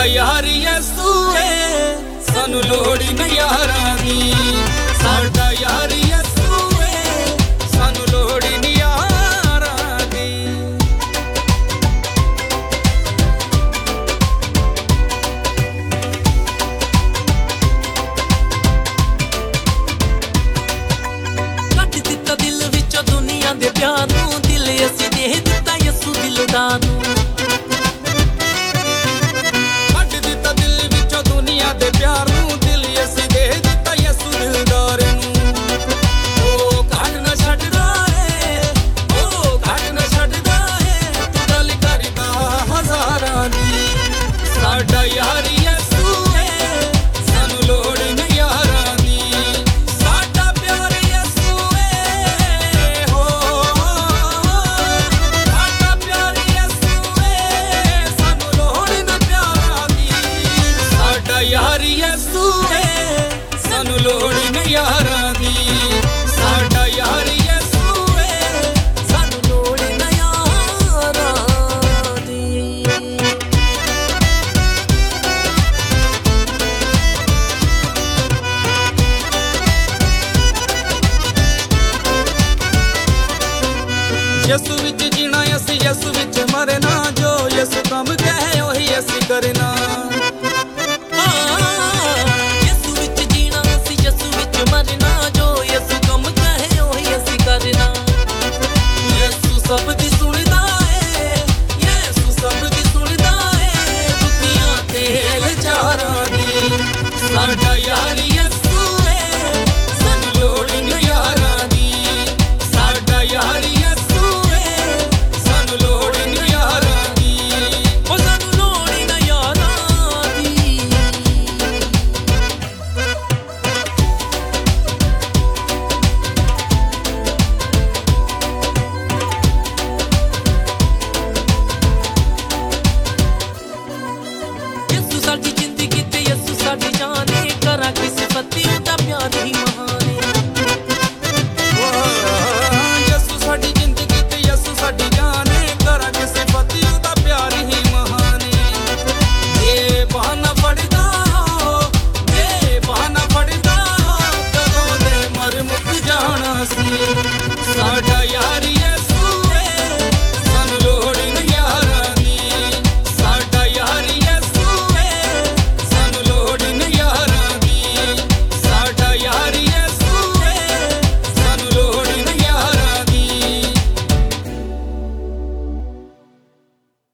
यार यसू है सानू लोड़ नहीं यारां दी साडा यार यसू है सानू लोड़ नहीं यारां दी कट दिता दिल विचों दुनिया दे प्यार नूं दिल असीं दे दिता यसू दिलदार नूं प्यार नूं दिल असीं दे दिता यसू दिलदार नूं ओ घट ना छड्डदा है ओ घट ना छड्डदा है तू गल करदा हज़ारां दी साडा यार यसू है सानू लोड़ नहीं यारां दी साडा प्यार यसू है हो साडा प्यार यसू है सानू लोड़ ना प्यारां दी साडा यार यसू है सानू लोड़ नहीं यारां दी साडा यार यसू है सानू लोड़ ना यारां दी यसू